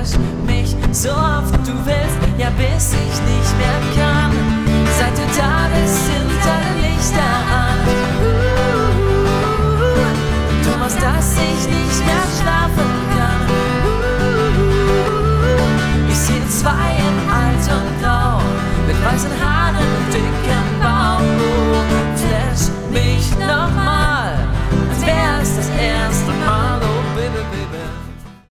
küss mich so oft du willst, ja bis ich nicht mehr kann. Seit du da bist, sind alle Lichter an. Du machst, dass ich nicht mehr schlafen kann. Ich sehe zwei in alt und grau, mit weißen Haaren und dicken